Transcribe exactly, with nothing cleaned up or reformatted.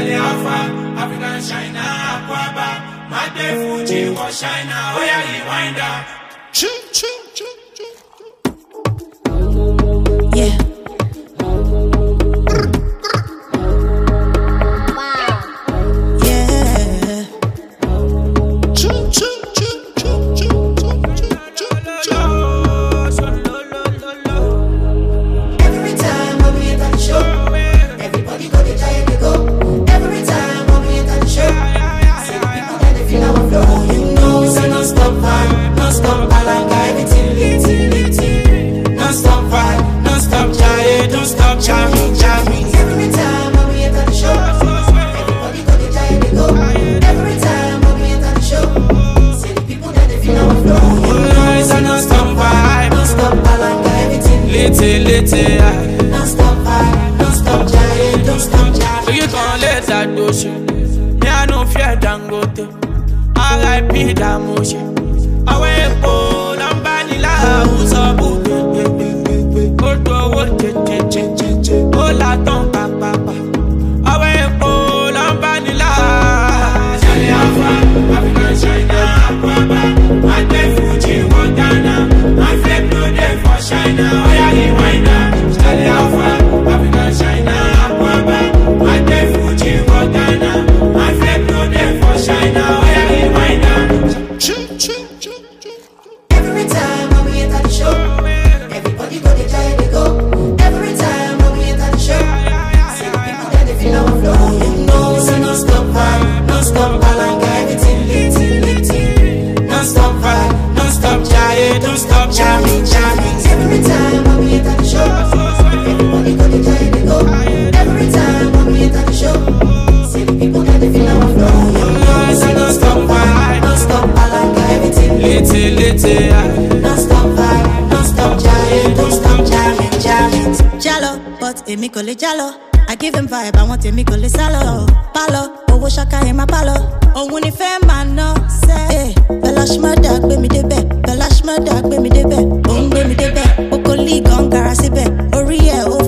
Charlie Alpha, African China, Aquaba, Mate Fuji, was China, oh yeah, he wind up. Ching, ching, ching, ching. Yeah. Don't stop vibe, don't stop giant, don't stop giant. So you gon' let that do shit. Me I no fear Dangote. I like P that motion. I wait for nobody like who's up. Go to what che che che che che. Oh la ton pa pa pa. I wait for nobody like Charlie Alpha, African China, Aquaba, Mate Fuji, Montana. My flip no day for China. Oh yeah, he wind up. Charlie Alpha, African China, Aquaba, Mate Fuji, Montana. My flip no day for China. Oh yeah, he wind up. Every time when we enter the show, everybody go the giant they go. Every time when we enter the show, see the people that they feel our flow. You know, so no stop vibe, no stop balanga, everything lit, lit, no stop vibe, no stop giant, don't stop jamming, jamming. Every time when we enter the show, everybody go the giant they go. Every time when we enter the show, see the people that they feel our flow. You know, so no stop vibe, no stop balanga, everything lit, lit, no stop vibe, no stop giant, don't stop jamming, jamming. Jalo, but emi kò lè jalo. I give him vibe, I want emi kò lè sálọ. Palo, owó ṣaka in my palo. Òun ni fẹ́ máa ná sẹ́. Bella Shmurda gbé mi débẹ̀, Bella Shmurda gbé mi débẹ̀. Òun gbé mi débẹ̀, Okoli gan gara síbẹ̀. Orí ẹ̀ ó